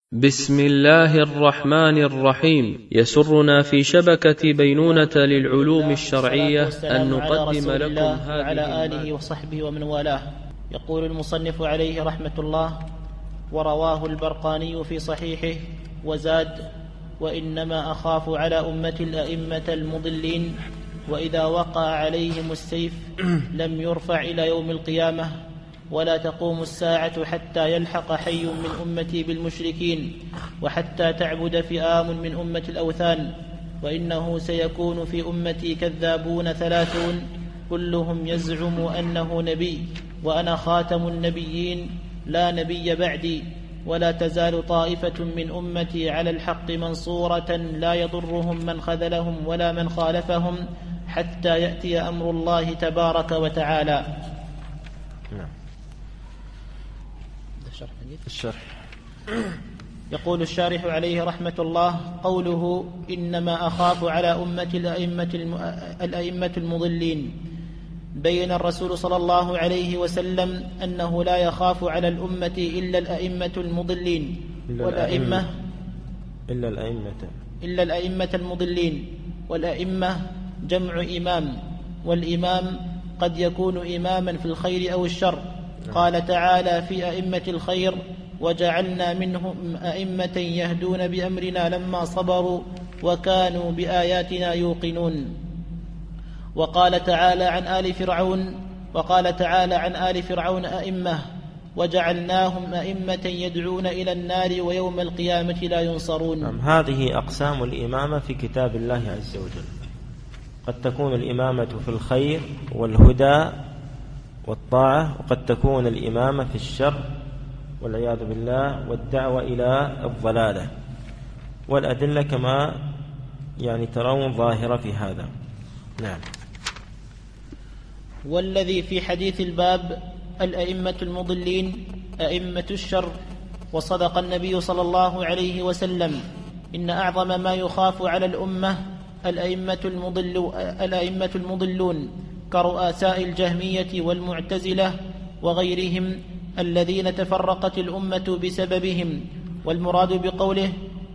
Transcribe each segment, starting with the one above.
بسم الله الرحمن الرحيم. يسرنا في شبكة بينونة للعلوم الشرعية أن نقدم لكم هذه وعلى آله وصحبه ومن والاه. يقول المصنف عليه رحمة الله: ورواه البرقاني في صحيحه وزاد: وإنما أخاف على أمة الأئمة المضلين، وإذا وقع عليهم السيف لم يرفع إلى يوم القيامة، ولا تقوم الساعة حتى يلحق حي من أمتي بالمشركين، وحتى تعبد فئام من أمة الأوثان. وإنه سيكون في أمتي كذابون 30 كلهم يزعم أنه نبي، وأنا خاتم النبيين لا نبي بعدي. ولا تزال طائفة من أمتي على الحق منصورة لا يضرهم من خذلهم ولا من خالفهم، حتى يأتي أمر الله تبارك وتعالى. الشرح. يقول الشارح عليه رحمة الله: قوله إنما أخاف على أمة الأئمة المضلين، بين الرسول صلى الله عليه وسلم أنه لا يخاف على الأمة إلا الأئمة المضلين، إلا الأئمة المضلين. والأئمة جمع إمام، والإمام قد يكون إماما في الخير أو الشر. قال تعالى في أئمة الخير: وجعلنا منهم أئمة يهدون بأمرنا لما صبروا وكانوا بآياتنا يوقنون. وقال تعالى عن آل فرعون أئمة وجعلناهم أئمة يدعون إلى النار ويوم القيامة لا ينصرون. هذه أقسام الإمامة في كتاب الله عز وجل. قد تكون الإمامة في الخير والهدى والطاعة، وقد تكون الإمامة في الشر والعياذ بالله والدعوة إلى الضلالة، والأدلة كما ترون ظاهرة في هذا. نعم. والذي في حديث الباب الأئمة المضلين أئمة الشر. وصدق النبي صلى الله عليه وسلم: إن أعظم ما يخاف على الأمة الأئمة المضلون كرؤساء الجهمية والمعتزلة وغيرهم الذين تفرقت الأمة بسببهم. والمراد بقوله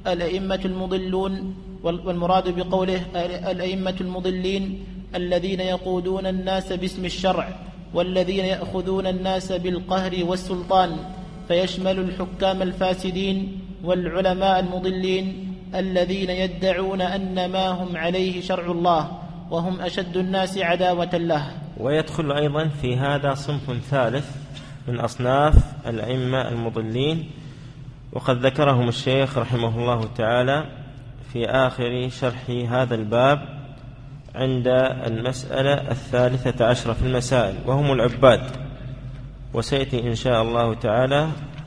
الأئمة المضلين الذين يقودون الناس باسم الشرع، والذين يأخذون الناس بالقهر والسلطان، فيشمل الحكام الفاسدين والعلماء المضلين الذين يدعون أن ما هم عليه شرع الله، وهم أشد الناس عداوة له. ويدخل أيضا في هذا صنف ثالث من أصناف الأئمة المضلين، وقد ذكرهم الشيخ رحمه الله تعالى في آخر شرح هذا الباب عند المسألة 13 في المسائل، وهم العباد. وسيأتي إن شاء الله تعالى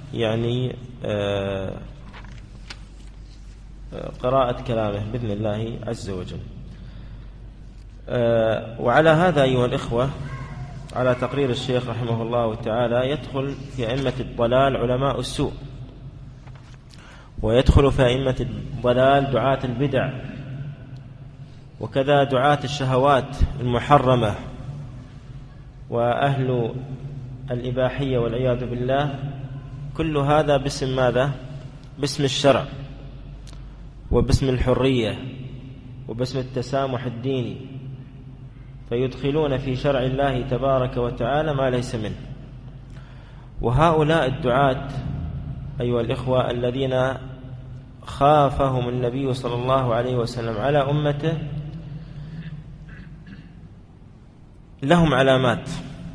قراءة كلامه بإذن الله عز وجل. وعلى هذا أيها الإخوة، على تقرير الشيخ رحمه الله تعالى، يدخل في أئمة الضلال علماء السوء، ويدخل في أئمة الضلال دعاة البدع، وكذا دعاة الشهوات المحرمة وأهل الإباحية والعياذ بالله. كل هذا باسم ماذا؟ باسم الشرع، وباسم الحرية، وباسم التسامح الديني، فيدخلون في شرع الله تبارك وتعالى ما ليس منه. وهؤلاء الدعاة أيها الإخوة الذين خافهم النبي صلى الله عليه وسلم على أمته، لهم علامات،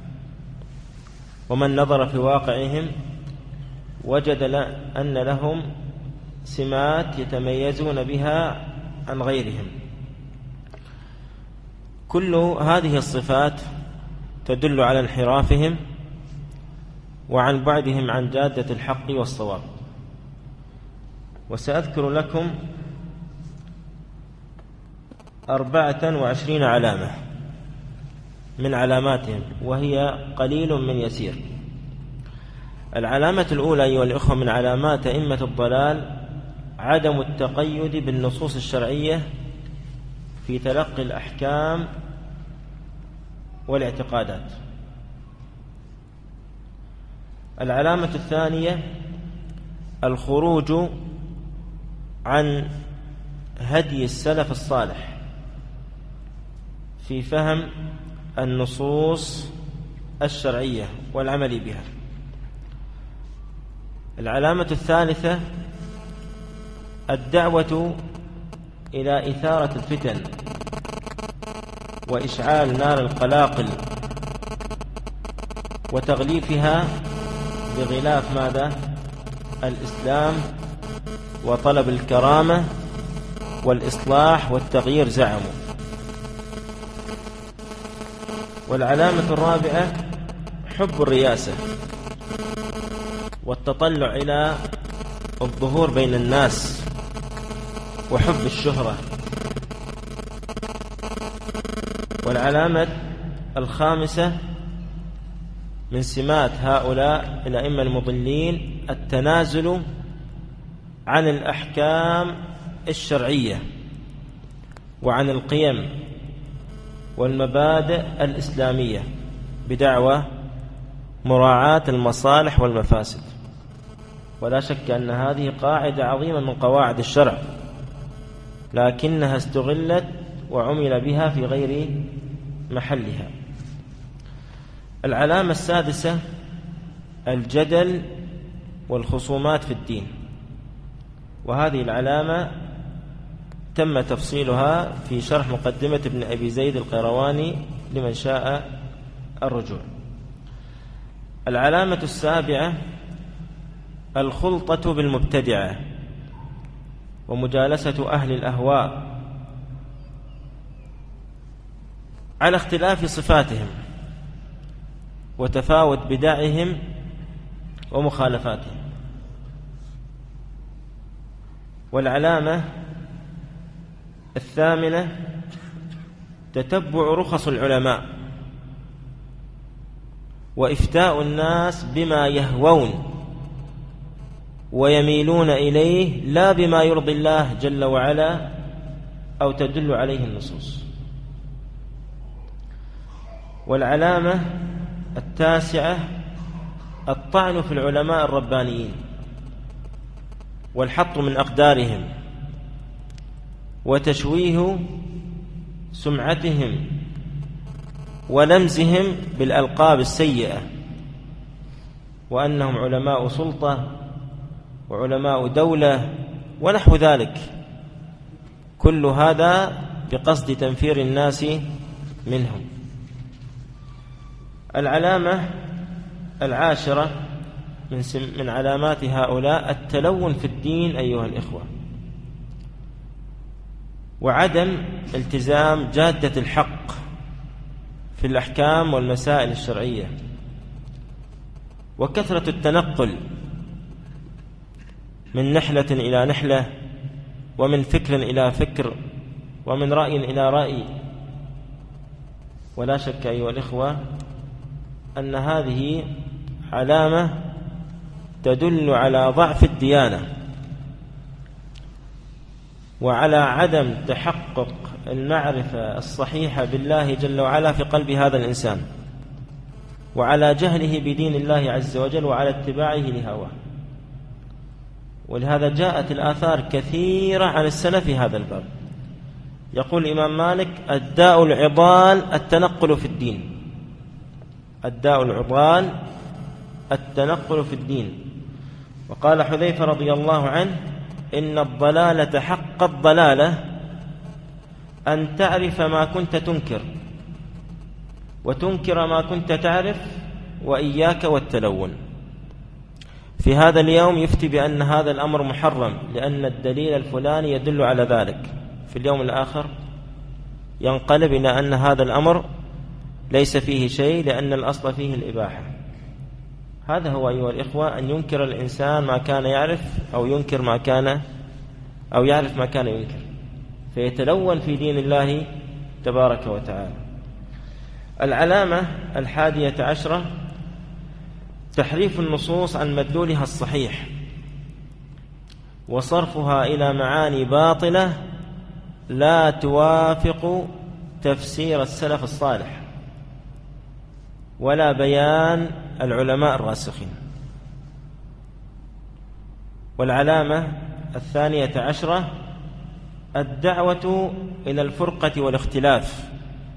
ومن نظر في واقعهم وجد أن لهم سمات يتميزون بها عن غيرهم. كل هذه الصفات تدل على انحرافهم وعن بعدهم عن جادة الحق والصواب. وسأذكر لكم 24 علامة من علاماتهم، وهي قليل من يسير. العلامة الأولى أيها الإخوة من علامات أئمة الضلال عدم التقيد بالنصوص الشرعية في تلقي الأحكام والاعتقادات. العلامة الثانية الخروج عن هدي السلف الصالح في فهم النصوص الشرعية والعمل بها. العلامة الثالثة الدعوة إلى إثارة الفتن وإشعال نار القلاقل وتغليفها بغلاف ماذا؟ الإسلام وطلب الكرامة والإصلاح والتغيير زعموا. والعلامة الرابعة حب الرياسة والتطلع إلى الظهور بين الناس وحب الشهرة. والعلامة الخامسة من سمات هؤلاء الأئمة المضلين التنازل عن الأحكام الشرعية وعن القيم والمبادئ الإسلامية بدعوى مراعاة المصالح والمفاسد. ولا شك أن هذه قاعدة عظيمة من قواعد الشرع، لكنها استغلت وعمل بها في غير محلها. العلامة السادسة الجدل والخصومات في الدين، وهذه العلامة تم تفصيلها في شرح مقدمة ابن أبي زيد القيرواني لمن شاء الرجوع. العلامة السابعة الخلطة بالمبتدعة ومجالسة أهل الأهواء على اختلاف صفاتهم وتفاوت بدعهم ومخالفاتهم. والعلامة الثامنة تتبع رخص العلماء وإفتاء الناس بما يهوون ويميلون إليه لا بما يرضي الله جل وعلا أو تدل عليه النصوص. والعلامة التاسعة الطعن في العلماء الربانيين والحط من أقدارهم وتشويه سمعتهم ولمزهم بالألقاب السيئة وأنهم علماء سلطة وعلماء دولة ونحو ذلك، كل هذا بقصد تنفير الناس منهم. العلامة العاشرة من علامات هؤلاء التلون في الدين أيها الإخوة، وعدم التزام جادة الحق في الأحكام والمسائل الشرعية، وكثرة التنقل من نحلة إلى نحلة ومن فكر إلى فكر ومن رأي إلى رأي. ولا شك أيها الإخوة أن هذه علامة تدل على ضعف الديانة وعلى عدم تحقق المعرفة الصحيحة بالله جل وعلا في قلب هذا الإنسان، وعلى جهله بدين الله عز وجل وعلى اتباعه لهواه. ولهذا جاءت الآثار كثيرة عن السلف في هذا الباب. يقول الإمام مالك الداء العضال التنقل في الدين، الداء العضال التنقل في الدين. وقال حذيفة رضي الله عنه إن الضلالة حق الضلالة أن تعرف ما كنت تنكر وتنكر ما كنت تعرف وإياك والتلون. في هذا اليوم يفتي بأن هذا الأمر محرم لأن الدليل الفلاني يدل على ذلك، في اليوم الآخر ينقلب إلى أن هذا الأمر ليس فيه شيء لأن الأصل فيه الإباحة. هذا هو أيها الإخوة، أن ينكر الإنسان ما كان يعرف أو ينكر ما كان أو يعرف ما كان ينكر، فيتلون في دين الله تبارك وتعالى. العلامة 11 تحريف النصوص عن مدلولها الصحيح وصرفها إلى معاني باطلة لا توافق تفسير السلف الصالح ولا بيان العلماء الراسخين. والعلامة 12 الدعوة إلى الفرقة والاختلاف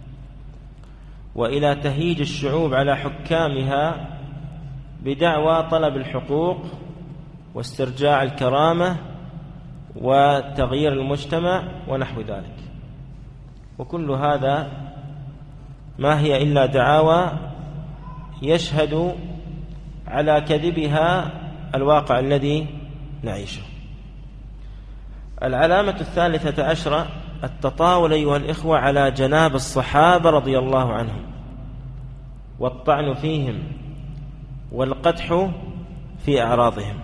وإلى تهييج الشعوب على حكامها بدعوى طلب الحقوق واسترجاع الكرامة وتغيير المجتمع ونحو ذلك. وكل هذا ما هي إلا دعاوى يشهد على كذبها الواقع الذي نعيشه. العلامة 13 التطاول أيها الإخوة على جناب الصحابة رضي الله عنهم والطعن فيهم والقدح في أعراضهم.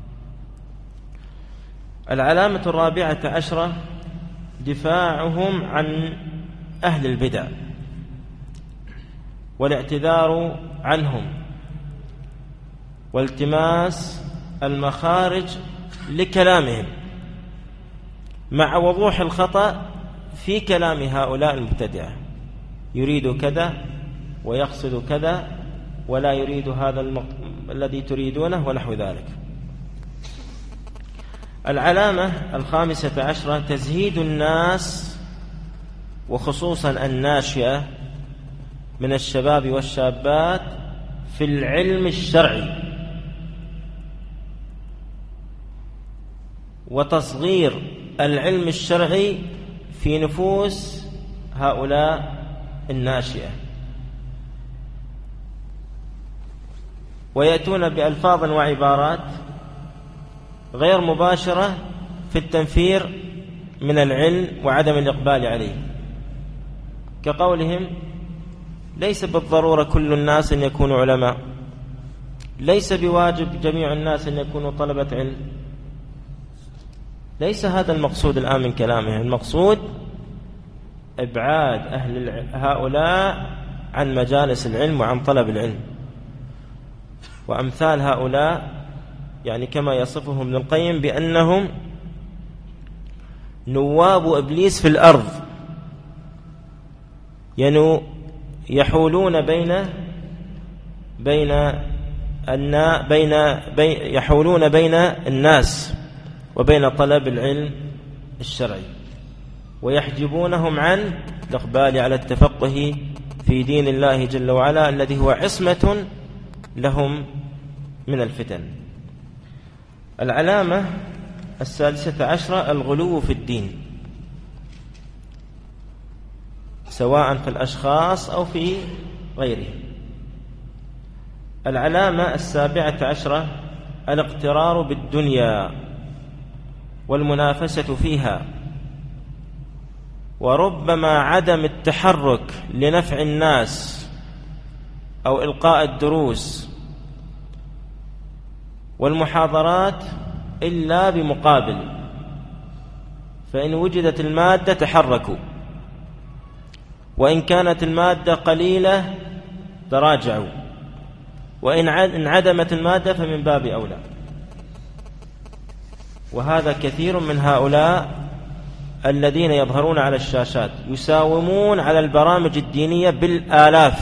العلامة 14 دفاعهم عن أهل البدع والاعتذار عنهم والتماس المخارج لكلامهم مع وضوح الخطأ في كلام هؤلاء المبتدعة، يريد كذا ويقصد كذا ولا يريد هذا الذي تريدونه ونحو ذلك. العلامة 15 تزهيد الناس وخصوصا الناشئة من الشباب والشابات في العلم الشرعي وتصغير العلم الشرعي في نفوس هؤلاء الناشئة، ويأتون بألفاظ وعبارات غير مباشرة في التنفير من العلم وعدم الإقبال عليه، كقولهم ليس بالضرورة كل الناس أن يكونوا علماء، ليس بواجب جميع الناس أن يكونوا طلبة علم. ليس هذا المقصود الآن من كلامه، المقصود إبعاد هؤلاء عن مجالس العلم وعن طلب العلم. وأمثال هؤلاء يعني كما يصفهم ابن القيم بأنهم نواب إبليس في الأرض، يحولون يحولون بين الناس وبين طلب العلم الشرعي، ويحجبونهم عن الإقبال على التفقه في دين الله جل وعلا الذي هو عصمة لهم من الفتن. العلامة 16 الغلو في الدين سواء في الأشخاص أو في غيرهم. العلامة 17 الاغترار بالدنيا والمنافسة فيها، وربما عدم التحرك لنفع الناس أو إلقاء الدروس والمحاضرات إلا بمقابل، فإن وجدت المادة تحركوا، وإن كانت المادة قليلة تراجعوا، وإن انعدمت المادة فمن باب أولى. وهذا كثير من هؤلاء الذين يظهرون على الشاشات يساومون على البرامج الدينية بالآلاف،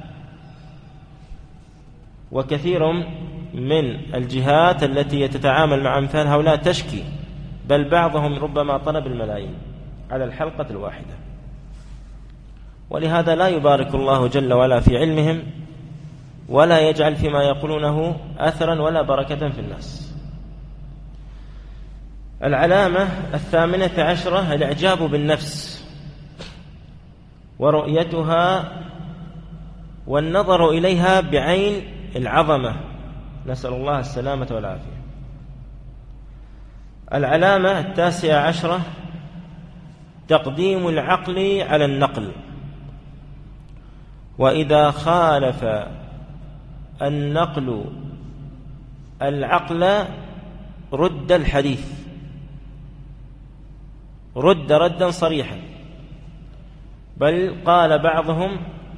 وكثير من الجهات التي تتعامل مع أمثال هؤلاء تشكي، بل بعضهم ربما طلب الملايين على الحلقة الواحدة. ولهذا لا يبارك الله جل وعلا في علمهم ولا يجعل فيما يقولونه أثرا ولا بركة في الناس. العلامة 18 الإعجاب بالنفس ورؤيتها والنظر إليها بعين العظمة، نسأل الله السلامة والعافية. العلامة 19 تقديم العقل على النقل، وإذا خالف النقل العقل رد الحديث، ردا صريحا، بل قال بعضهم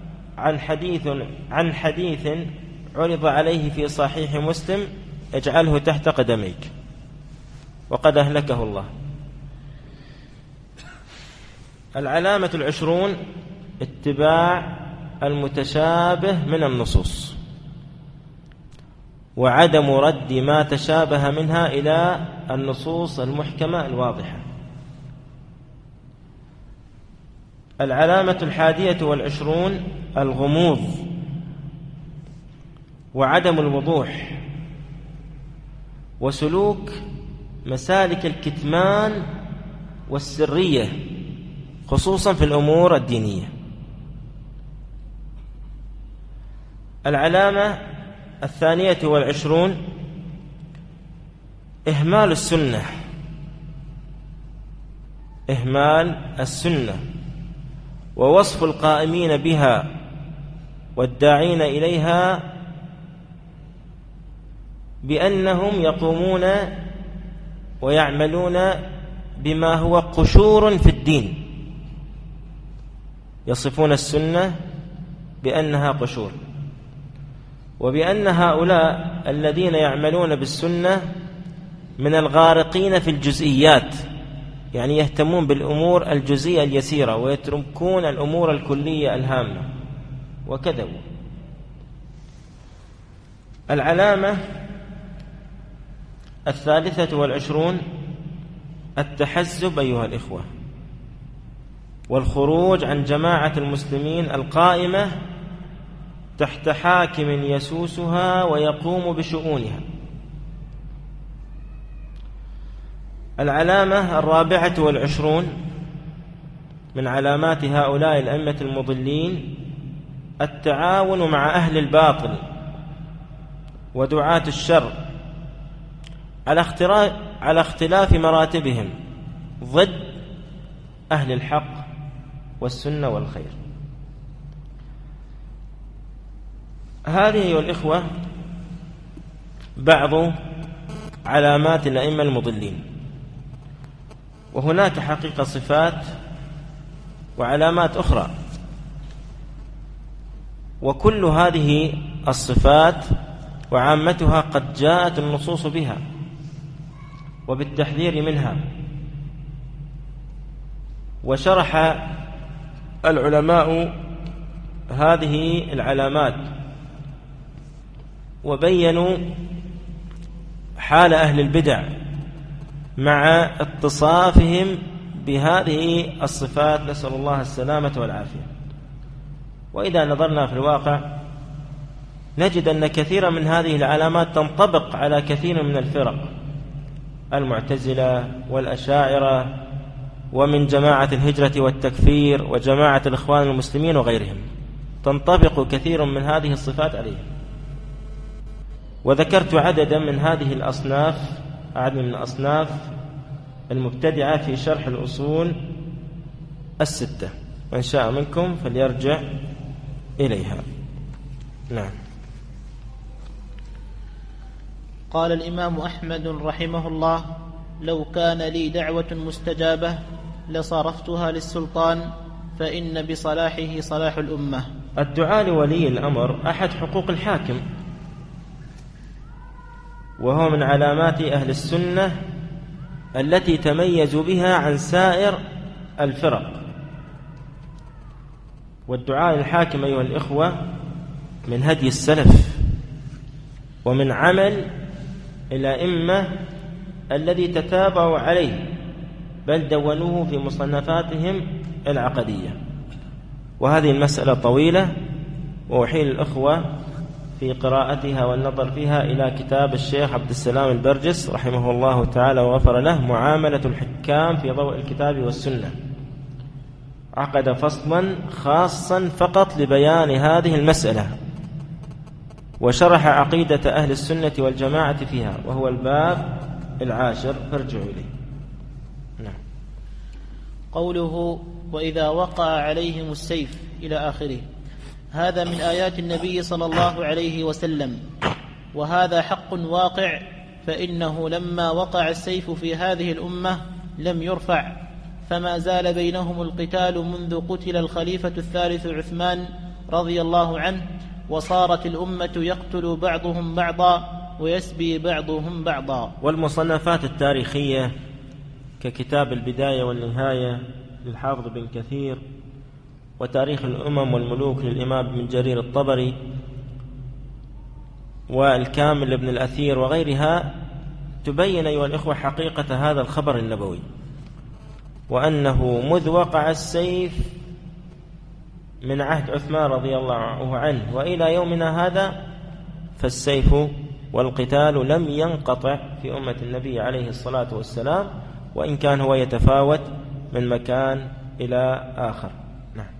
عن حديث عرض عليه في صحيح مسلم اجعله تحت قدميك، وقد أهلكه الله. العلامة 20 اتباع المتشابه من النصوص وعدم رد ما تشابه منها إلى النصوص المحكمة الواضحة. العلامة 21 الغموض وعدم الوضوح وسلوك مسالك الكتمان والسرية خصوصا في الأمور الدينية. العلامة 22 إهمال السنة، إهمال السنة ووصف القائمين بها والداعين إليها بأنهم يقومون ويعملون بما هو قشور في الدين، يصفون السنة بأنها قشور، وبأن هؤلاء الذين يعملون بالسنة من الغارقين في الجزئيات، يعني يهتمون بالأمور الجزئية اليسيرة ويتركون الأمور الكلية الهامة وكذبوا. العلامة 23 التحزب أيها الإخوة والخروج عن جماعة المسلمين القائمة تحت حاكم يسوسها ويقوم بشؤونها. العلامة 24 من علامات هؤلاء الأئمة المضلين التعاون مع أهل الباطل ودعاة الشر على اختلاف مراتبهم ضد أهل الحق والسنة والخير. هذه أيها الإخوة بعض علامات الأئمة المضلين، وهناك حقيقة صفات وعلامات أخرى، وكل هذه الصفات وعامتها قد جاءت النصوص بها وبالتحذير منها، وشرح العلماء هذه العلامات وبينوا حال أهل البدع مع اتصافهم بهذه الصفات، نسأل الله السلامة والعافية. وإذا نظرنا في الواقع نجد أن كثيرا من هذه العلامات تنطبق على كثير من الفرق، المعتزلة والأشاعرة ومن جماعة الهجرة والتكفير وجماعة الإخوان المسلمين وغيرهم، تنطبق كثير من هذه الصفات عليهم. وذكرت عددا من هذه الأصناف، عدد من الأصناف المبتدعة في شرح الأصول 6، وإن شاء منكم فليرجع إليها. نعم. قال الإمام أحمد رحمه الله: لو كان لي دعوة مستجابة لصرفتها للسلطان، فإن بصلاحه صلاح الأمة. الدعاء لولي الأمر أحد حقوق الحاكم، وهو من علامات أهل السنة التي تميزوا بها عن سائر الفرق. والدعاء للحاكم أيها الإخوة من هدي السلف ومن عمل الأئمة الذي تتابعوا عليه، بل دونوه في مصنفاتهم العقدية. وهذه المسألة طويلة، وأحيل الأخوة في قراءتها والنظر فيها إلى كتاب الشيخ عبد السلام البرجس رحمه الله تعالى وغفر له، معاملة الحكام في ضوء الكتاب والسنة. عقد فصلا خاصا فقط لبيان هذه المسألة، وشرح عقيدة أهل السنة والجماعة فيها، وهو الباب 10، فارجعوا إليه. نعم. قوله: وإذا وقع عليهم السيف إلى آخره، هذا من آيات النبي صلى الله عليه وسلم، وهذا حق واقع، فإنه لما وقع السيف في هذه الأمة لم يرفع، فما زال بينهم القتال منذ قتل الخليفة الثالث عثمان رضي الله عنه، وصارت الأمة يقتل بعضهم بعضا ويسبي بعضهم بعضا. والمصنفات التاريخية ككتاب البداية والنهاية للحافظ بن كثير، وتاريخ الأمم والملوك للإمام ابن جرير الطبري، والكامل لابن الأثير وغيرها تبين أيها الإخوة حقيقة هذا الخبر النبوي، وأنه مذ وقع السيف من عهد عثمان رضي الله عنه وإلى يومنا هذا فالسيف والقتال لم ينقطع في أمة النبي عليه الصلاة والسلام، وإن كان هو يتفاوت من مكان إلى آخر. نعم.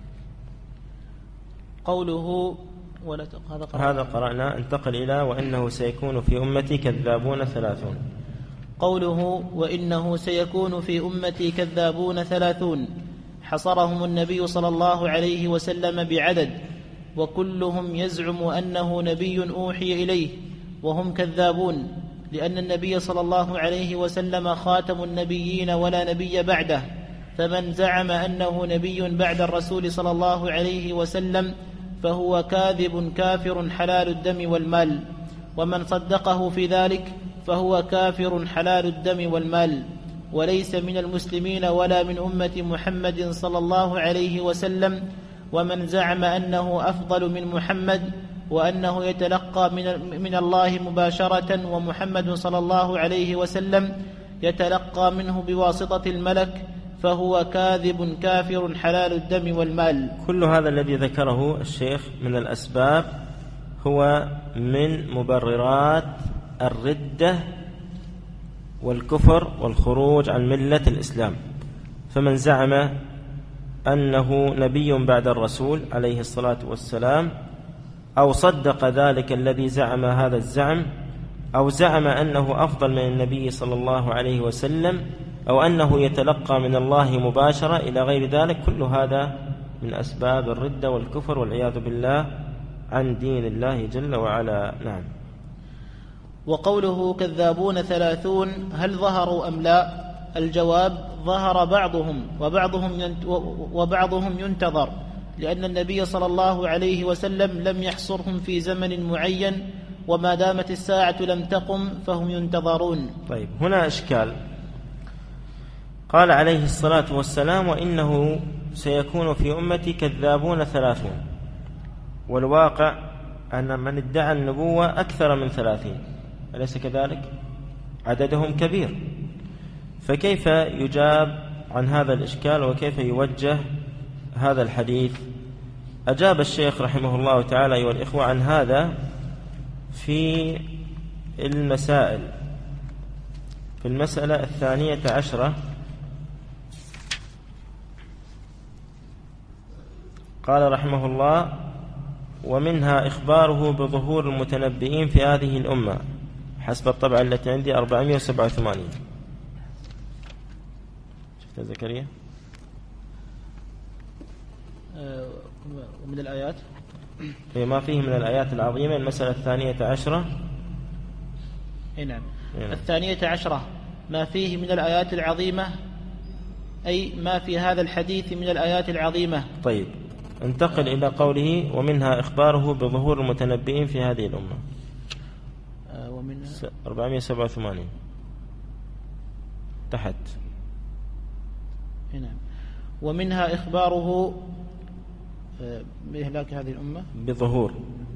قوله هذا قرأنا. انتقل إلى وإنه سيكون في أمتي كذابون 30. قوله وإنه سيكون في أمتي كذابون 30 حصرهم النبي صلى الله عليه وسلم بعدد، وكلهم يزعم أنه نبي أوحي إليه وهم كذابون، لأن النبي صلى الله عليه وسلم خاتم النبيين ولا نبي بعده، فمن زعم أنه نبي بعد الرسول صلى الله عليه وسلم فهو كاذب كافر حلال الدم والمال، ومن صدقه في ذلك فهو كافر حلال الدم والمال، وليس من المسلمين ولا من أمة محمد صلى الله عليه وسلم. ومن زعم أنه أفضل من محمد وأنه يتلقى من الله مباشرة ومحمد صلى الله عليه وسلم يتلقى منه بواسطة الملك فهو كاذب كافر حلال الدم والمال. كل هذا الذي ذكره الشيخ من الأسباب هو من مبررات الردة والكفر والخروج عن ملة الإسلام. فمن زعم أنه نبي بعد الرسول عليه الصلاة والسلام، أو صدق ذلك الذي زعم هذا الزعم، أو زعم أنه أفضل من النبي صلى الله عليه وسلم، أو أنه يتلقى من الله مباشرة إلى غير ذلك، كل هذا من أسباب الردة والكفر والعياذ بالله عن دين الله جل وعلا. نعم. وقوله كذابون 30 هل ظهروا أم لا؟ الجواب ظهر بعضهم وبعضهم ينتظر، لأن النبي صلى الله عليه وسلم لم يحصرهم في زمن معين، وما دامت الساعة لم تقم فهم ينتظرون. طيب، هنا إشكال. قال عليه الصلاة والسلام وإنه سيكون في أمتي كذابون 30، والواقع أن من ادعى النبوة أكثر من 30، أليس كذلك؟ عددهم كبير، فكيف يجاب عن هذا الإشكال وكيف يوجه هذا الحديث؟ أجاب الشيخ رحمه الله تعالى أيها الإخوة عن هذا في المسائل. في المسألة 12 قال رحمه الله ومنها إخباره بظهور المتنبئين في هذه الأمة، حسب الطبعة التي عندي 487. شفت زكريا؟ ومن الآيات ما فيه من الآيات العظيمة. المسألة 12. نعم. 12 ما فيه من الآيات العظيمة، أي ما في هذا الحديث من الآيات العظيمة. طيب، انتقل إلى قوله ومنها إخباره بظهور المتنبئين في هذه الأمة. ومنها 487 تحت. نعم. ومنها إخباره بإهلاك هذه الأمة بظهور.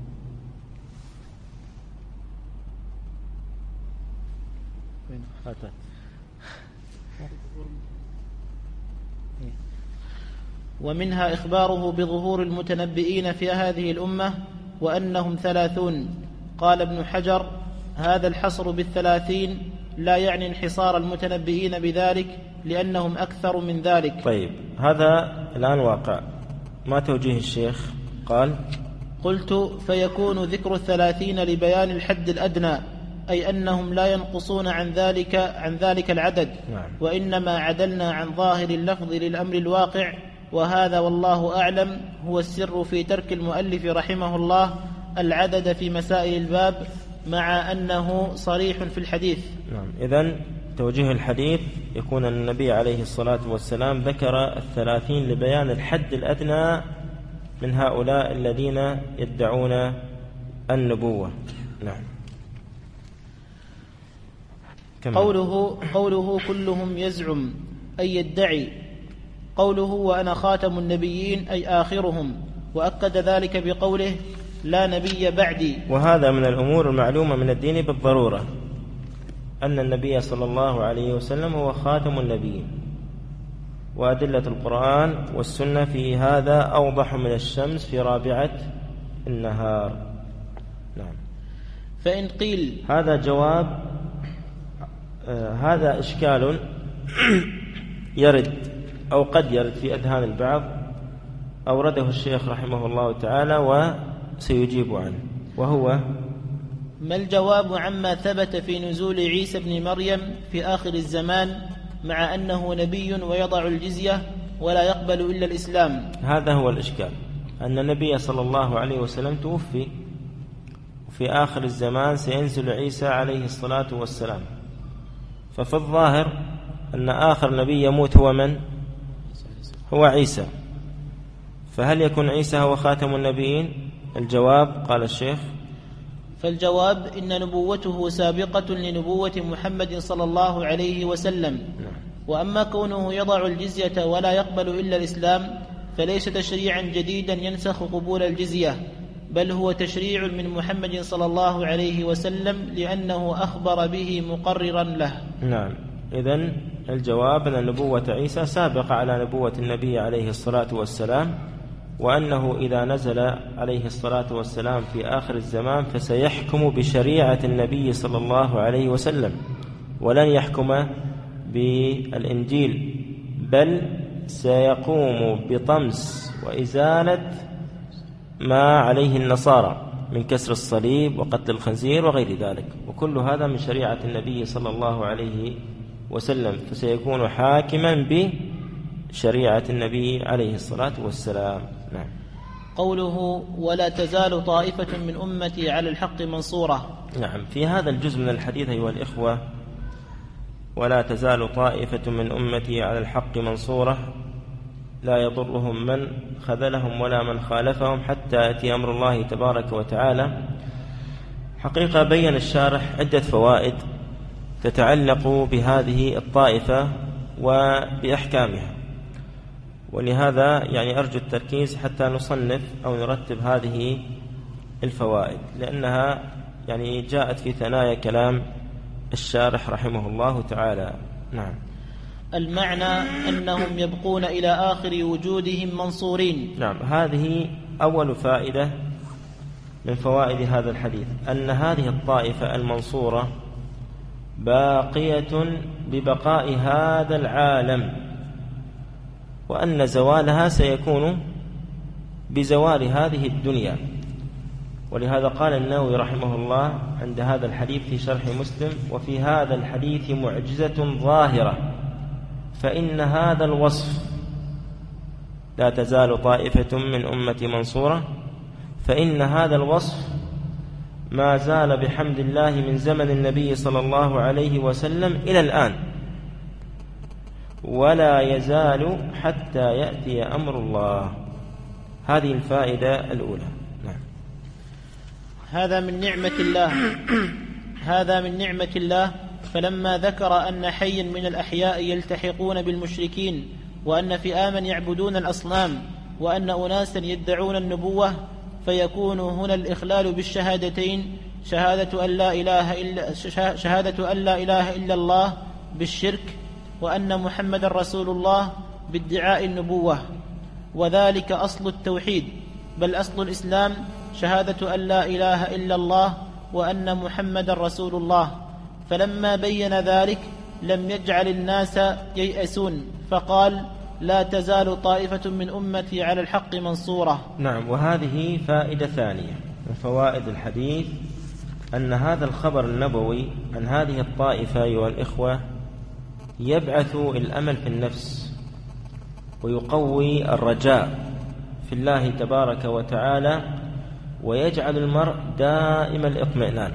ومنها إخباره بظهور المتنبئين في هذه الأمة وأنهم 30. قال ابن حجر هذا الحصر بال30 لا يعني انحصار المتنبئين بذلك، لأنهم أكثر من ذلك. طيب، هذا الآن واقع. ما توجيه الشيخ؟ قال قلت فيكون ذكر 30 لبيان الحد الأدنى، أي أنهم لا ينقصون عن ذلك العدد. نعم. وإنما عدلنا عن ظاهر اللفظ للأمر الواقع، وهذا والله أعلم هو السر في ترك المؤلف رحمه الله العدد في مسائل الباب، مع أنه صريح في الحديث. نعم. إذن توجيه الحديث يكون النبي عليه الصلاة والسلام ذكر 30 لبيان الحد الأدنى من هؤلاء الذين يدعون النبوة. نعم. قوله كلهم يزعم أي يدعي. قوله وأنا خاتم النبيين أي آخرهم، وأكد ذلك بقوله لا نبي بعدي. وهذا من الأمور المعلومة من الدين بالضرورة، أن النبي صلى الله عليه وسلم هو خاتم النبيين، وأدلة القرآن والسنة في هذا أوضح من الشمس في رابعة النهار. نعم. فإن قيل هذا جواب، هذا إشكال يرد أو قد يرد في أذهان البعض، أورده الشيخ رحمه الله تعالى وسيجيب عنه، وهو: ما الجواب عما ثبت في نزول عيسى بن مريم في آخر الزمان مع أنه نبي ويضع الجزية ولا يقبل إلا الإسلام؟ هذا هو الإشكال، أن النبي صلى الله عليه وسلم توفي، وفي آخر الزمان سينزل عيسى عليه الصلاة والسلام، ففي الظاهر أن آخر نبي يموت هو من؟ هو عيسى. فهل يكون عيسى هو خاتم النبيين؟ الجواب قال الشيخ: فالجواب إن نبوته سابقة لنبوة محمد صلى الله عليه وسلم. وأما كونه يضع الجزية ولا يقبل إلا الإسلام فليس تشريعا جديدا ينسخ قبول الجزية، بل هو تشريع من محمد صلى الله عليه وسلم لأنه أخبر به مقررا له. نعم. إذن الجواب أن نبوة عيسى سابقة على نبوة النبي عليه الصلاة والسلام، وأنه إذا نزل عليه الصلاة والسلام في آخر الزمان فسيحكم بشريعة النبي صلى الله عليه وسلم، ولن يحكم بالإنجيل، بل سيقوم بطمس وإزالة ما عليه النصارى من كسر الصليب وقتل الخنزير وغير ذلك، وكل هذا من شريعة النبي صلى الله عليه وسلم، فسيكون حاكما بشريعة النبي عليه الصلاة والسلام. نعم. قوله: ولا تزال طائفة من أمتي على الحق منصورة. نعم. في هذا الجزء من الحديث أيها الإخوة: ولا تزال طائفة من أمتي على الحق منصورة، لا يضرهم من خذلهم ولا من خالفهم حتى يأتي أمر الله تبارك وتعالى. حقيقة بين الشارح عدة فوائد تتعلق بهذه الطائفة وبأحكامها، ولهذا أرجو التركيز حتى نصنف أو نرتب هذه الفوائد، لأنها جاءت في ثنايا كلام الشارح رحمه الله تعالى. نعم. المعنى أنهم يبقون إلى آخر وجودهم منصورين. نعم. هذه أول فائدة من فوائد هذا الحديث، أن هذه الطائفة المنصورة باقية ببقاء هذا العالم، وأن زوالها سيكون بزوال هذه الدنيا. ولهذا قال النووي رحمه الله عند هذا الحديث في شرح مسلم: وفي هذا الحديث معجزة ظاهرة، فإن هذا الوصف لا تزال طائفة من أمتي منصورة، فإن هذا الوصف ما زال بحمد الله من زمن النبي صلى الله عليه وسلم إلى الآن، ولا يزال حتى يأتي أمر الله. هذه الفائدة الأولى. نعم. هذا من نعمة الله. فلما ذكر أن حيا من الأحياء يلتحقون بالمشركين، وأن فئاما يعبدون الأصنام، وأن أناسا يدعون النبوة، فيكون هنا الإخلال بالشهادتين: شهادة أن لا إله إلا الله بالشرك، وأن محمد رسول الله بادعاء النبوة، وذلك أصل التوحيد، بل أصل الإسلام شهادة أن لا إله إلا الله وأن محمد رسول الله. فلما بين ذلك لم يجعل الناس ييأسون، فقال: لا تزال طائفة من أمتي على الحق منصورة. نعم. وهذه فائدة ثانية من فوائد الحديث، أن هذا الخبر النبوي عن هذه الطائفة أيها الإخوة يبعث الأمل في النفس، ويقوي الرجاء في الله تبارك وتعالى، ويجعل المرء دائم الاطمئنان،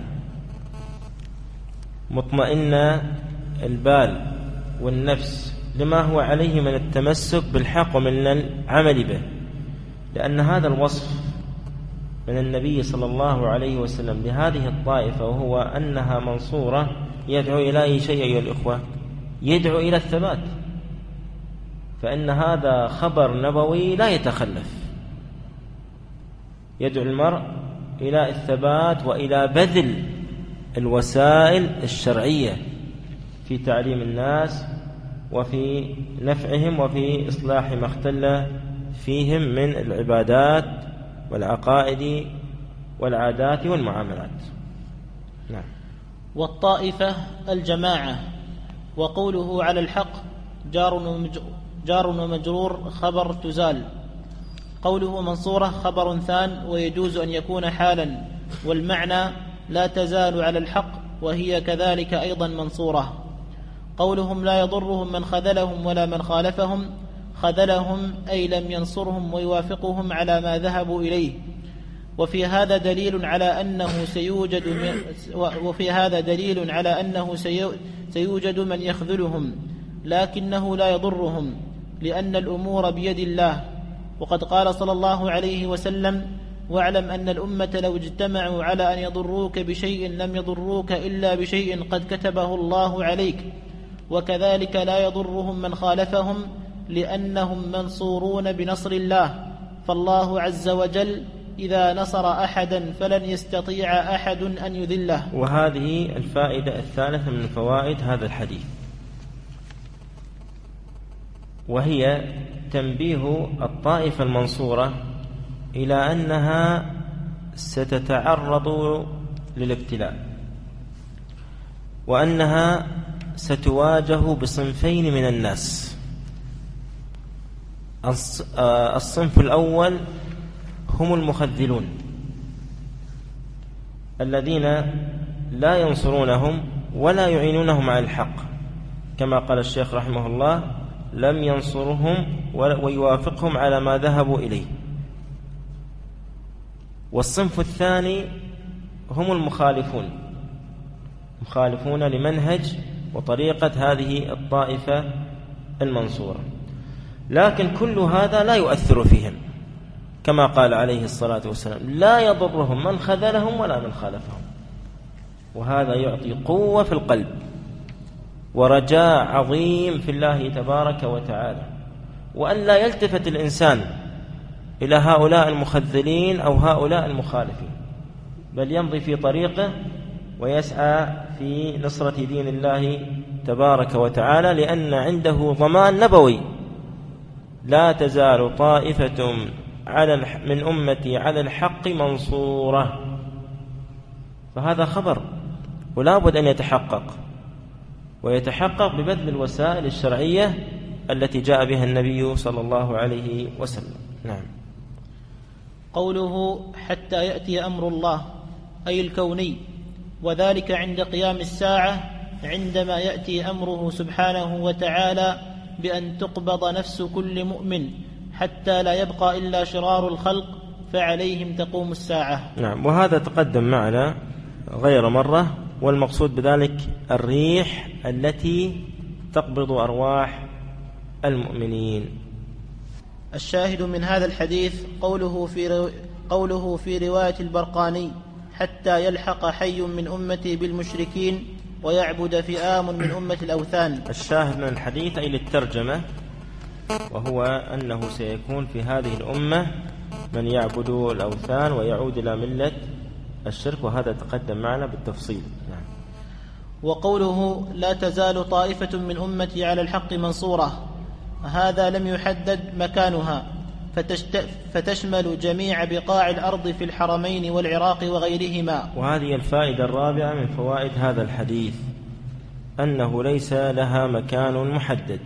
مطمئن البال والنفس لما هو عليه من التمسك بالحق ومن العمل به، لأن هذا الوصف من النبي صلى الله عليه وسلم لهذه الطائفة، وهو أنها منصورة، يدعو إلى أي شيء أيها الإخوة؟ يدعو إلى الثبات، فإن هذا خبر نبوي لا يتخلف، يدعو المرء إلى الثبات وإلى بذل الوسائل الشرعية في تعليم الناس وفي نفعهم وفي إصلاح ما اختل فيهم من العبادات والعقائد والعادات والمعاملات. نعم. والطائفة الجماعة. وقوله على الحق جار ومجرور خبر تزال. قوله منصورة خبر ثان ويجوز أن يكون حالا، والمعنى لا تزال على الحق، وهي كذلك أيضا منصورة. قولهم لا يضرهم من خذلهم ولا من خالفهم، خذلهم أي لم ينصرهم ويوافقهم على ما ذهبوا إليه. وفي هذا دليل على أنه سيوجد من يخذلهم لكنه لا يضرهم، لأن الأمور بيد الله. وقد قال صلى الله عليه وسلم: واعلم أن الأمة لو اجتمعوا على أن يضروك بشيء لم يضروك إلا بشيء قد كتبه الله عليك. وكذلك لا يضرهم من خالفهم، لأنهم منصورون بنصر الله. فالله عز وجل إذا نصر أحدا فلن يستطيع أحد أن يذله. وهذه الفائدة الثالثة من فوائد هذا الحديث، وهي تنبيه الطائفة المنصورة إلى أنها ستتعرض للابتلاء، وأنها ستواجه بصنفين من الناس. الصنف الأول هم المخذلون الذين لا ينصرونهم ولا يعينونهم على الحق، كما قال الشيخ رحمه الله: لم ينصرهم ويوافقهم على ما ذهبوا إليه. والصنف الثاني هم المخالفون، مخالفون لمنهج وطريقة هذه الطائفة المنصورة، لكن كل هذا لا يؤثر فيهم، كما قال عليه الصلاة والسلام: لا يضرهم من خذلهم ولا من خالفهم. وهذا يعطي قوة في القلب ورجاء عظيم في الله تبارك وتعالى، وأن لا يلتفت الإنسان إلى هؤلاء المخذلين أو هؤلاء المخالفين، بل يمضي في طريقه ويسعى في نصرة دين الله تبارك وتعالى، لأن عنده ضمان نبوي: لا تزال طائفة من أمتي على الحق منصورة. فهذا خبر ولا بد أن يتحقق، ويتحقق ببذل الوسائل الشرعية التي جاء بها النبي صلى الله عليه وسلم. نعم. قوله حتى يأتي أمر الله أي الكوني، وذلك عند قيام الساعة، عندما يأتي أمره سبحانه وتعالى بأن تقبض نفس كل مؤمن حتى لا يبقى إلا شرار الخلق، فعليهم تقوم الساعة. نعم. وهذا تقدم معنا غير مرة، والمقصود بذلك الريح التي تقبض أرواح المؤمنين. الشاهد من هذا الحديث قوله في رواية البرقاني: حتى يلحق حي من أمتي بالمشركين ويعبد فئام من أمة الأوثان. الشاهد من الحديث أي للترجمة، وهو أنه سيكون في هذه الأمة من يعبد الأوثان ويعود إلى ملة الشرك، وهذا تقدم معنا بالتفصيل. نعم. وقوله لا تزال طائفة من أمتي على الحق منصورة، هذا لم يحدد مكانها، فتشمل جميع بقاع الأرض في الحرمين والعراق وغيرهما. وهذه الفائدة الرابعة من فوائد هذا الحديث، أنه ليس لها مكان محدد،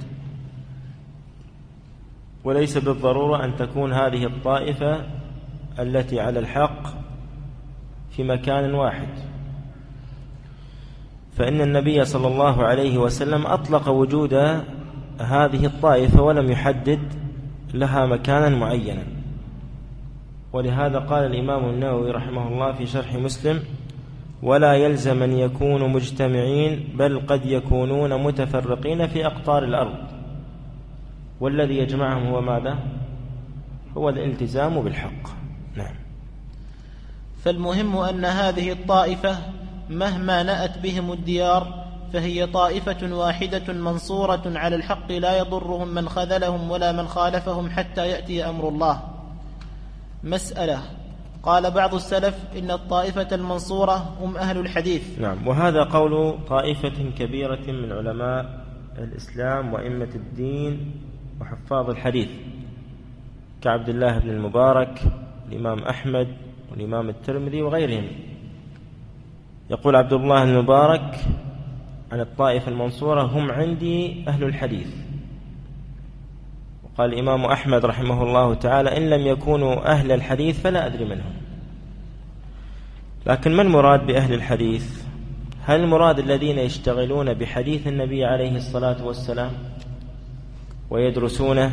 وليس بالضرورة أن تكون هذه الطائفة التي على الحق في مكان واحد، فإن النبي صلى الله عليه وسلم أطلق وجود هذه الطائفة ولم يحدد لها مكانا معينا. ولهذا قال الإمام النووي رحمه الله في شرح مسلم: ولا يلزم أن يكونوا مجتمعين، بل قد يكونون متفرقين في أقطار الأرض، والذي يجمعهم هو ماذا؟ هو الالتزام بالحق. نعم. فالمهم أن هذه الطائفة مهما نأت بهم الديار فهي طائفة واحدة منصورة على الحق، لا يضرهم من خذلهم ولا من خالفهم حتى يأتي أمر الله. مسألة: قال بعض السلف إن الطائفة المنصورة هم أهل الحديث. نعم، وهذا قول طائفة كبيرة من علماء الإسلام وأئمة الدين وحفاظ الحديث كعبد الله بن المبارك الإمام أحمد والإمام الترمذي وغيرهم. يقول عبد الله المبارك عن الطائفة المنصورة: هم عندي أهل الحديث. وقال الإمام أحمد رحمه الله تعالى: إن لم يكونوا أهل الحديث فلا أدري منهم. لكن ما المراد بأهل الحديث؟ هل المراد الذين يشتغلون بحديث النبي عليه الصلاة والسلام ويدرسونه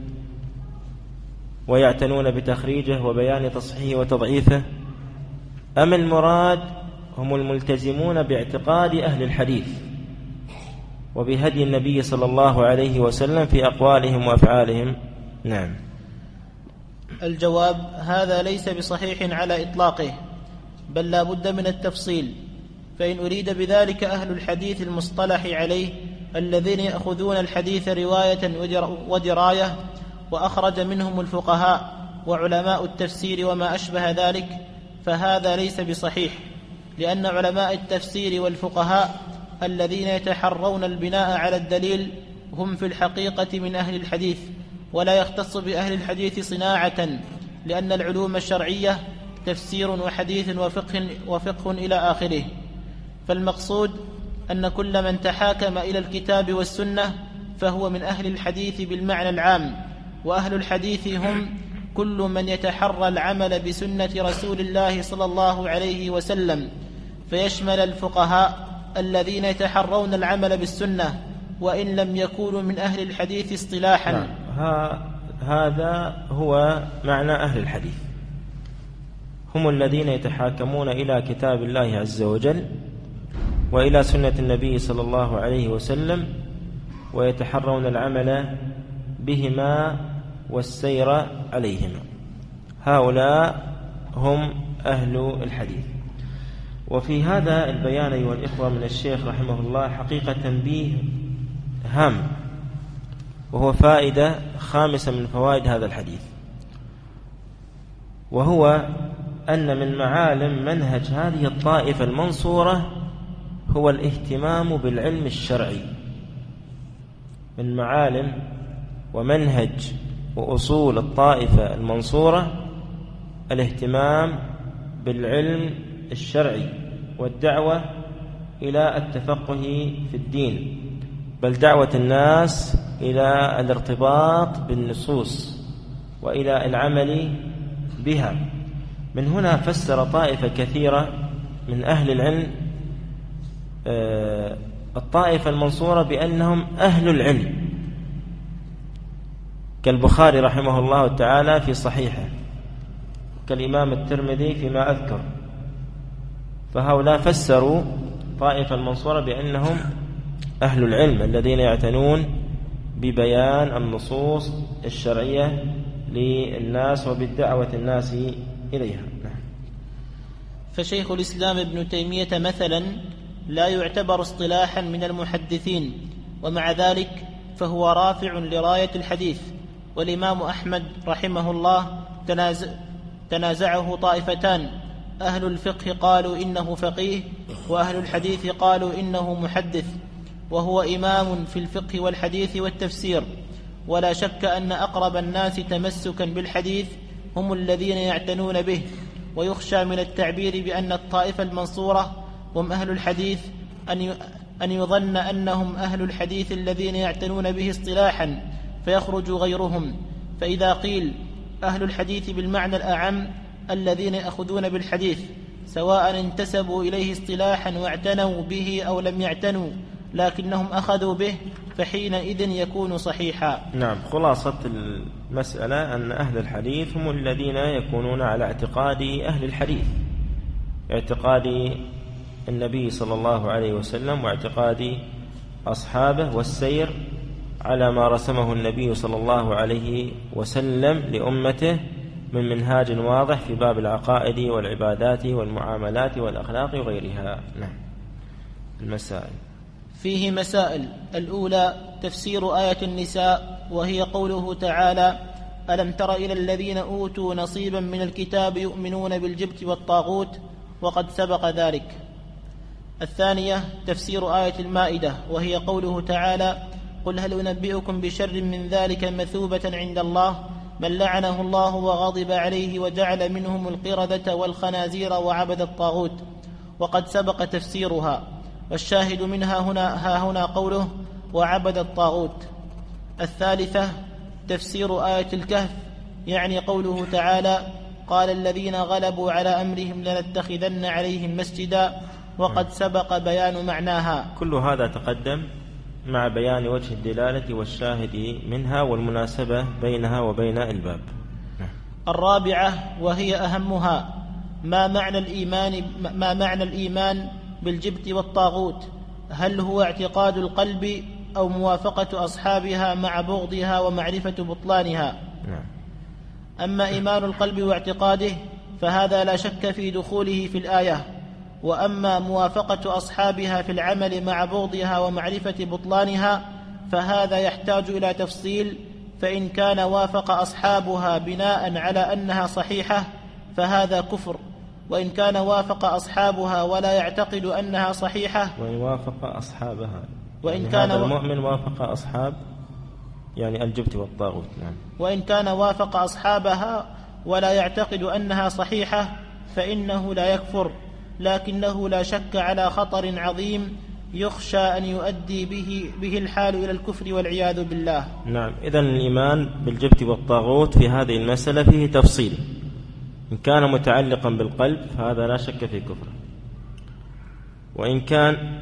ويعتنون بتخريجه وبيان تصحيحه وتضعيفه، أم المراد هم الملتزمون باعتقاد أهل الحديث وبهدي النبي صلى الله عليه وسلم في أقوالهم وأفعالهم؟ نعم. الجواب: هذا ليس بصحيح على إطلاقه، بل لا بد من التفصيل. فإن أريد بذلك أهل الحديث المصطلح عليه الذين يأخذون الحديث رواية ودراية، وأخرج منهم الفقهاء وعلماء التفسير وما أشبه ذلك، فهذا ليس بصحيح، لأن علماء التفسير والفقهاء الذين يتحرون البناء على الدليل هم في الحقيقة من أهل الحديث، ولا يختص بأهل الحديث صناعة، لأن العلوم الشرعية تفسير وحديث وفقه إلى آخره. فالمقصود أن كل من تحاكم إلى الكتاب والسنة فهو من أهل الحديث بالمعنى العام، وأهل الحديث هم كل من يتحرى العمل بسنة رسول الله صلى الله عليه وسلم، فيشمل الفقهاء الذين يتحرون العمل بالسنة وإن لم يكونوا من أهل الحديث اصطلاحا. هذا هو معنى أهل الحديث، هم الذين يتحاكمون إلى كتاب الله عز وجل وإلى سنة النبي صلى الله عليه وسلم، ويتحرون العمل بهما والسير عليهما. هؤلاء هم أهل الحديث. وفي هذا البيان أيها الإخوة من الشيخ رحمه الله حقيقة تنبيه هام، وهو فائدة خامسة من فوائد هذا الحديث، وهو أن من معالم منهج هذه الطائفة المنصورة هو الاهتمام بالعلم الشرعي. من معالم ومنهج وأصول الطائفة المنصورة الاهتمام بالعلم الشرعي والدعوة إلى التفقه في الدين، بل دعوة الناس إلى الارتباط بالنصوص وإلى العمل بها. من هنا فسر طائفة كثيرة من أهل العلم الطائفة المنصورة بأنهم أهل العلم، كالبخاري رحمه الله تعالى في صحيحه، كالإمام الترمذي فيما أذكر. فهؤلاء فسروا طائفة المنصورة بأنهم أهل العلم الذين يعتنون ببيان النصوص الشرعية للناس وبالدعوة الناس إليها. فشيخ الإسلام ابن تيمية مثلا لا يعتبر اصطلاحا من المحدثين، ومع ذلك فهو رافع لراية الحديث. والإمام أحمد رحمه الله تنازعه طائفتان: أهل الفقه قالوا إنه فقيه، وأهل الحديث قالوا إنه محدث، وهو إمام في الفقه والحديث والتفسير. ولا شك أن أقرب الناس تمسكا بالحديث هم الذين يعتنون به، ويخشى من التعبير بأن الطائفة المنصورة هم أهل الحديث أن يظن أنهم أهل الحديث الذين يعتنون به اصطلاحا فيخرج غيرهم. فإذا قيل أهل الحديث بالمعنى الأعم الذين يأخذون بالحديث سواء انتسبوا إليه اصطلاحا واعتنوا به أو لم يعتنوا لكنهم أخذوا به، فحينئذ يكون صحيحا. نعم، خلاصة المسألة أن أهل الحديث هم الذين يكونون على اعتقاد أهل الحديث، اعتقاد النبي صلى الله عليه وسلم واعتقاد أصحابه، والسير على ما رسمه النبي صلى الله عليه وسلم لأمته من منهاج واضح في باب العقائد والعبادات والمعاملات والأخلاق وغيرها. نعم. المسائل فيه مسائل. الأولى تفسير آية النساء، وهي قوله تعالى: ألم تر إلى الذين أوتوا نصيبا من الكتاب يؤمنون بالجبت والطاغوت، وقد سبق ذلك. الثانية تفسير آية المائدة، وهي قوله تعالى: قل هل أنبئكم بشر من ذلك مثوبة عند الله من لعنه الله وغضب عليه وجعل منهم القردة والخنازير وعبد الطاغوت، وقد سبق تفسيرها. والشاهد منها هنا قوله وعبد الطاغوت. الثالثة تفسير آية الكهف، يعني قوله تعالى: قال الذين غلبوا على أمرهم لنتخذن عليهم مسجدا، وقد سبق بيان معناها. كل هذا تقدم مع بيان وجه الدلالة والشاهد منها والمناسبة بينها وبين الباب. الرابعة وهي أهمها: ما معنى الإيمان بالجبت والطاغوت؟ هل هو اعتقاد القلب أو موافقة أصحابها مع بغضها ومعرفة بطلانها؟ أما إيمان القلب واعتقاده فهذا لا شك في دخوله في الآية، وأما موافقة أصحابها في العمل مع بغضها ومعرفة بطلانها فهذا يحتاج إلى تفصيل. فإن كان وافق أصحابها بناء على أنها صحيحة فهذا كفر، وإن كان وافق أصحابها ولا يعتقد أنها صحيحة، وإن وافق أصحابها وإن كان هذا المؤمن وافق أصحاب يعني الجبت والطاغوت. نعم. وإن كان وافق أصحابها ولا يعتقد أنها صحيحة فإنه لا يكفر، لكنه لا شك على خطر عظيم يخشى أن يؤدي به الحال إلى الكفر والعياذ بالله. نعم. إذن الإيمان بالجبت والطاغوت في هذه المسألة فيه تفصيل. إن كان متعلقا بالقلب فهذا لا شك في كفر، وإن كان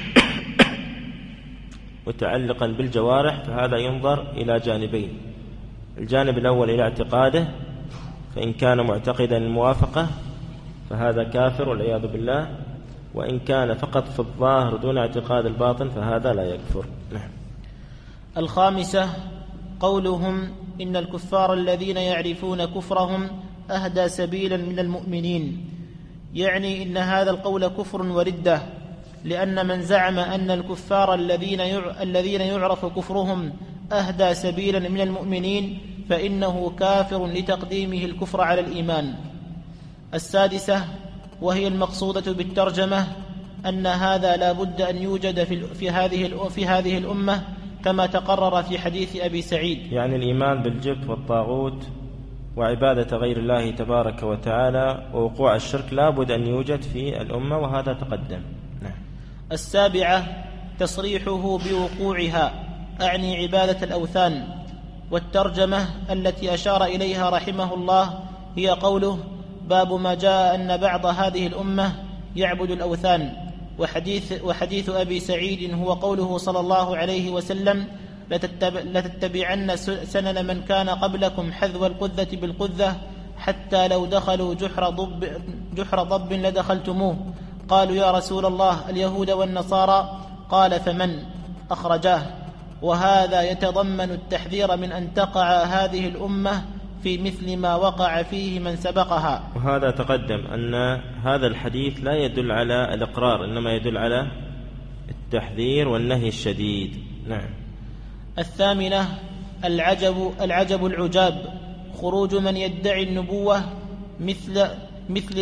متعلقا بالجوارح فهذا ينظر إلى جانبين: الجانب الأول إلى اعتقاده، فإن كان معتقدا الموافقة فهذا كافر والعياذ بالله، وإن كان فقط في الظاهر دون اعتقاد الباطن فهذا لا يكفر. الخامسة قولهم إن الكفار الذين يعرفون كفرهم أهدى سبيلا من المؤمنين، يعني إن هذا القول كفر وردة، لأن من زعم أن الكفار الذين يعرف كفرهم أهدى سبيلا من المؤمنين فإنه كافر لتقديمه الكفر على الإيمان. السادسة وهي المقصودة بالترجمة أن هذا لا بد أن يوجد في هذه الأمة كما تقرر في حديث أبي سعيد، يعني الإيمان بالجبت والطاغوت وعبادة غير الله تبارك وتعالى ووقوع الشرك لا بد أن يوجد في الأمة، وهذا تقدم. السابعة تصريحه بوقوعها، أعني عبادة الأوثان. والترجمة التي أشار إليها رحمه الله هي قوله: باب ما جاء أن بعض هذه الأمة يعبد الأوثان. وحديث أبي سعيد هو قوله صلى الله عليه وسلم: لتتبعن سنن من كان قبلكم حذو القذة بالقذة حتى لو دخلوا جحر ضب لدخلتموه. قالوا: يا رسول الله اليهود والنصارى؟ قال: فمن؟ أخرجاه. وهذا يتضمن التحذير من أن تقع هذه الأمة في مثل ما وقع فيه من سبقها. وهذا تقدم أن هذا الحديث لا يدل على الإقرار، إنما يدل على التحذير والنهي الشديد. نعم. الثامنة العجب العجاب، خروج من يدعي النبوة مثل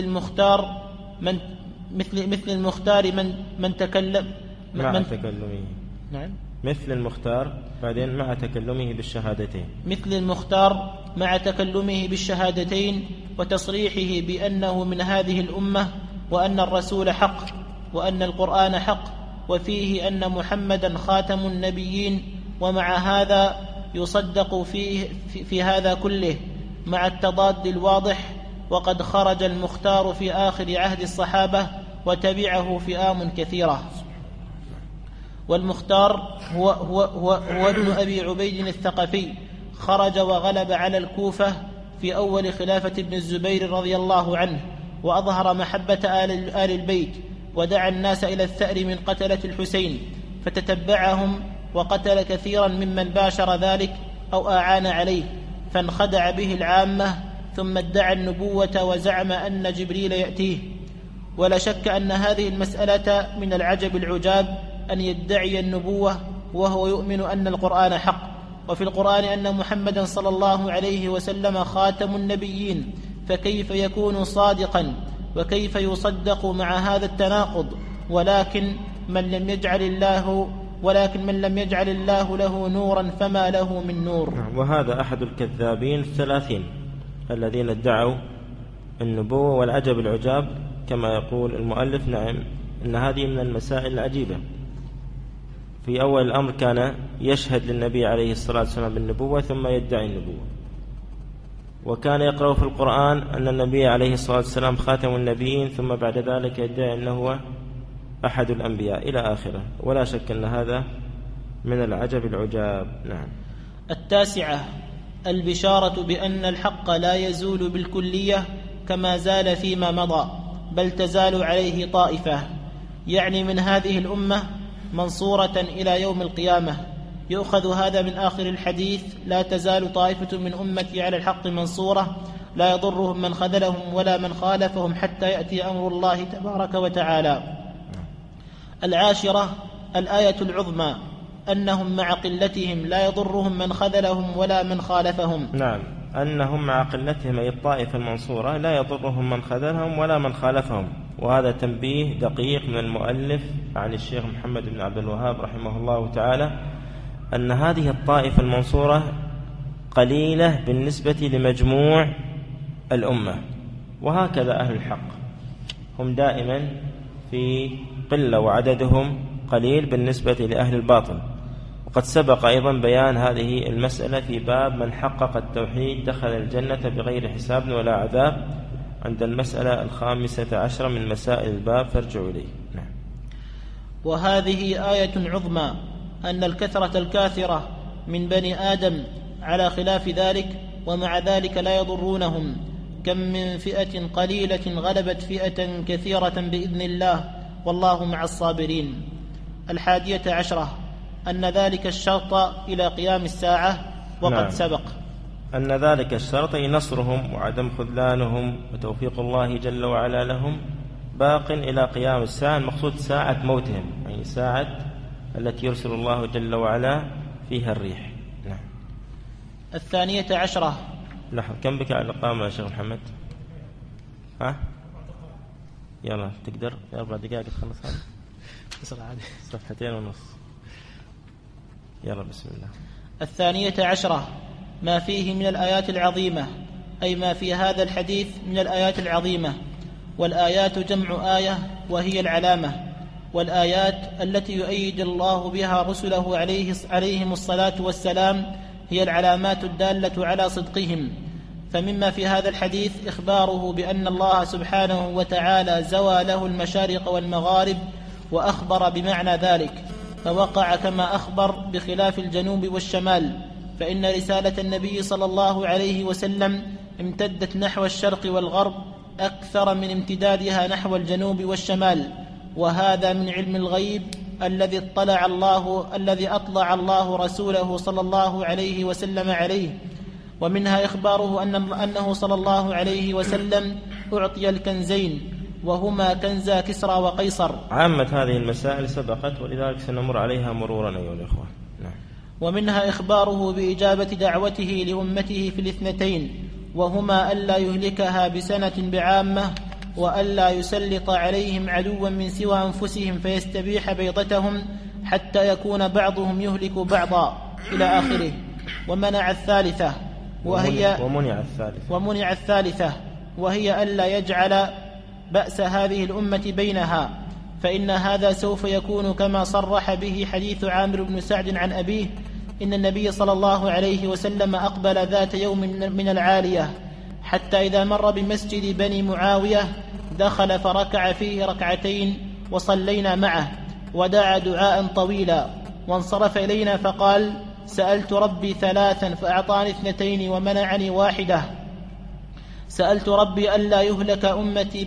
المختار من تكلم مع تكلمه. نعم. مثل المختار بعدين مع تكلمه بالشهادتين. مثل المختار مع تكلمه بالشهادتين وتصريحه بأنه من هذه الأمة، وأن الرسول حق، وأن القرآن حق، وفيه أن محمدا خاتم النبيين. ومع هذا يصدق في هذا كله مع التضاد الواضح. وقد خرج المختار في آخر عهد الصحابة وتبعه فئام كثيرة. والمختار هو ابن أبي عبيد الثقفي، خرج وغلب على الكوفة في أول خلافة ابن الزبير رضي الله عنه، وأظهر محبة آل البيت، ودعا الناس إلى الثأر من قتلة الحسين، فتتبعهم وقتل كثيرا ممن باشر ذلك أو أعان عليه، فانخدع به العامة، ثم ادعى النبوة وزعم أن جبريل يأتيه. ولا شك أن هذه المسألة من العجب العجاب أن يدعي النبوة وهو يؤمن أن القرآن حق، وفي القرآن أن محمدا صلى الله عليه وسلم خاتم النبيين، فكيف يكون صادقا وكيف يصدق مع هذا التناقض؟ ولكن من لم يجعل الله له نورا فما له من نور. وهذا أحد الكذابين 30 الذين ادعوا النبوة. والعجب العجاب كما يقول المؤلف، نعم، إن هذه من المسائل العجيبة. في أول الأمر كان يشهد للنبي عليه الصلاة والسلام بالنبوة ثم يدعي النبوة، وكان يقرأ في القرآن أن النبي عليه الصلاة والسلام خاتم النبيين ثم بعد ذلك يدعي أنه هو أحد الأنبياء إلى آخره. ولا شك أن هذا من العجب العجاب. نعم. 9 البشارة بأن الحق لا يزول بالكلية كما زال فيما مضى، بل تزال عليه طائفة، يعني من هذه الأمة منصورة إلى يوم القيامة. يؤخذ هذا من آخر الحديث: لا تزال طائفة من أمتي على الحق منصورة لا يضرهم من خذلهم ولا من خالفهم حتى يأتي أمر الله تبارك وتعالى. 10 الآية العظمى أنهم مع قلتهم لا يضرهم من خذلهم ولا من خالفهم. نعم، أنهم مع قلتهم أي الطائفة المنصورة لا يضرهم من خذلهم ولا من خالفهم. وهذا تنبيه دقيق من المؤلف عن الشيخ محمد بن عبد الوهاب رحمه الله تعالى، أن هذه الطائفة المنصورة قليلة بالنسبة لمجموع الأمة. وهكذا أهل الحق هم دائما في قلة وعددهم قليل بالنسبة لأهل الباطل. وقد سبق أيضا بيان هذه المسألة في باب من حقق التوحيد دخل الجنة بغير حساب ولا عذاب، عند المسألة 15 من مسائل الباب، فارجعوا إليه. نعم. وهذه آية عظمى أن الكثرة الكاثرة من بني آدم على خلاف ذلك، ومع ذلك لا يضرونهم. كم من فئة قليلة غلبت فئة كثيرة بإذن الله، والله مع الصابرين. 11 أن ذلك الشرط إلى قيام الساعة، وقد نعم. سبق أن ذلك الشرط نصرهم وعدم خذلانهم وتوفيق الله جل وعلا لهم باق إلى قيام الساعة. المقصود ساعة موتهم، يعني ساعة التي يرسل الله جل وعلا فيها الريح. نعم. 12 لحظة، كم بك على الإقامة يا شيخ محمد؟ ها؟ يلا تقدر 4 دقائق تخلص هذا؟ بسرعة عادي. 2.5 صفحة. يلا بسم الله. 12 ما فيه من الآيات العظيمة، أي ما في هذا الحديث من الآيات العظيمة. والآيات جمع آية وهي العلامة، والآيات التي يؤيد الله بها رسله عليهم الصلاة والسلام هي العلامات الدالة على صدقهم. فمما في هذا الحديث إخباره بأن الله سبحانه وتعالى زوى له المشارق والمغارب، وأخبر بمعنى ذلك، فوقع كما أخبر بخلاف الجنوب والشمال. فإن رسالة النبي صلى الله عليه وسلم امتدت نحو الشرق والغرب أكثر من امتدادها نحو الجنوب والشمال، وهذا من علم الغيب الذي أطلع الله رسوله صلى الله عليه وسلم عليه. ومنها إخباره أنه صلى الله عليه وسلم أعطي الكنزين، وهما كنزا كسرى وقيصر. عامة هذه المسائل سبقت، ولذلك سنمر عليها مرورا أيها الإخوة. نعم. ومنها إخباره بإجابة دعوته لأمته في 2، وهما ألا يهلكها بسنة بعامة، وألا يسلط عليهم عدوا من سوى أنفسهم فيستبيح بيضتهم حتى يكون بعضهم يهلك بعضا إلى آخره. ومنع الثالثة ومنع الثالثة وهي ألا يجعل بأس هذه الأمة بينها، فإن هذا سوف يكون كما صرح به حديث عامر بن سعد عن أبيه: إن النبي صلى الله عليه وسلم أقبل ذات يوم من العالية، حتى إذا مر بمسجد بني معاوية دخل فركع فيه 2 وصلينا معه، ودعا دعاء طويلا، وانصرف إلينا فقال: سألت ربي 3 فأعطاني 2 ومنعني 1. سألت ربي ألا يهلك أمتي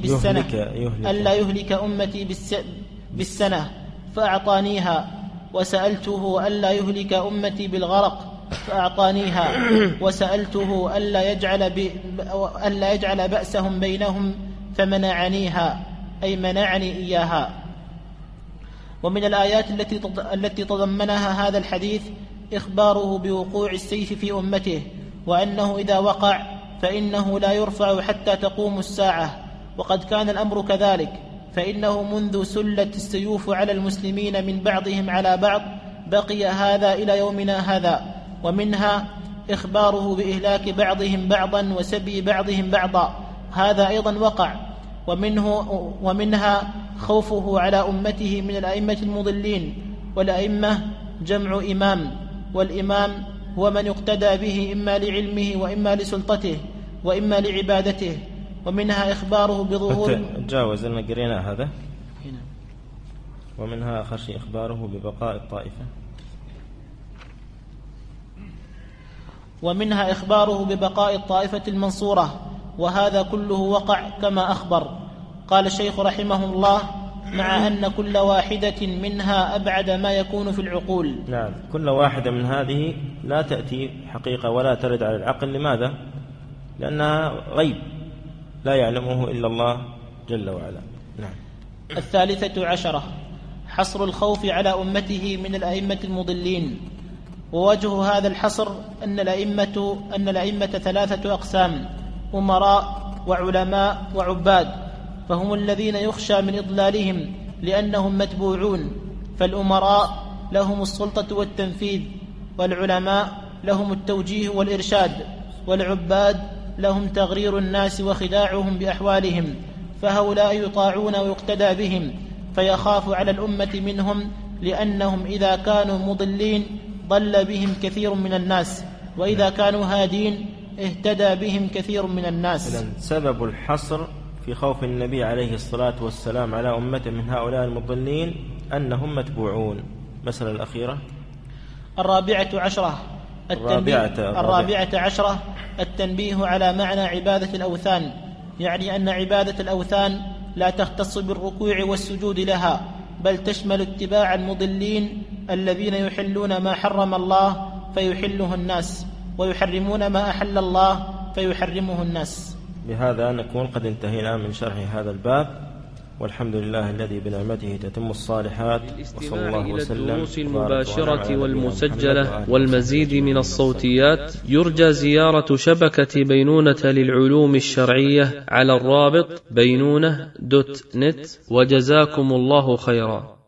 بالسنة فأعطانيها، وسألته ألا يهلك أمتي بالغرق فأعطانيها، وسألته ألا يجعل بأسهم بينهم فمنعنيها، أي منعني إياها. ومن الآيات التي تضمنها هذا الحديث إخباره بوقوع السيف في أمته، وأنه إذا وقع فإنه لا يرفع حتى تقوم الساعة، وقد كان الأمر كذلك، فإنه منذ سلت السيوف على المسلمين من بعضهم على بعض بقي هذا إلى يومنا هذا. ومنها إخباره بإهلاك بعضهم بعضا وسبي بعضهم بعضا، هذا أيضا وقع. ومنها خوفه على أمته من الأئمة المضلين، والأئمة جمع إمام، والإمام هو من يقتدى به إما لعلمه وإما لسلطته وإما لعبادته. ومنها إخباره بظهور تجاوز أن قرينا هذا. ومنها آخر شيء إخباره ببقاء الطائفة. ومنها إخباره ببقاء الطائفة المنصورة، وهذا كله وقع كما أخبر. قال الشيخ رحمه الله: مع أن كل واحدة منها أبعد ما يكون في العقول. نعم، كل واحدة من هذه لا تأتي حقيقة ولا ترد على العقل. لماذا؟ لأنها غيب لا يعلمه إلا الله جل وعلا. نعم. 13 حصر الخوف على أمته من الأئمة المضلين. ووجه هذا الحصر أن الأئمة 3 أقسام: أمراء وعلماء وعباد، فهم الذين يخشى من إضلالهم لأنهم متبوعون. فالأمراء لهم السلطة والتنفيذ، والعلماء لهم التوجيه والإرشاد، والعباد لهم تغرير الناس وخداعهم بأحوالهم، فهؤلاء يطاعون ويقتدى بهم، فيخاف على الأمة منهم، لأنهم إذا كانوا مضلين ضل بهم كثير من الناس، وإذا كانوا هادين اهتدى بهم كثير من الناس. إذن سبب الحصر في خوف النبي عليه الصلاة والسلام على أمته من هؤلاء المضلين أنهم متبوعون. مسألة الأخيرة 14 التنبيه على معنى عبادة الأوثان، يعني أن عبادة الأوثان لا تختص بالركوع والسجود لها، بل تشمل اتباع المضلين الذين يحلون ما حرم الله فيحله الناس، ويحرمون ما أحل الله فيحرمه الناس. بهذا نكون قد انتهينا من شرح هذا الباب، والحمد لله الذي بنعمته تتم الصالحات. وصلى الله وسلم إلى الدروس المباشرة والمسجلة والمزيد من الصوتيات، يرجى زيارة شبكة بينونة للعلوم الشرعية على الرابط بينونة.net. وجزاكم الله خيرا.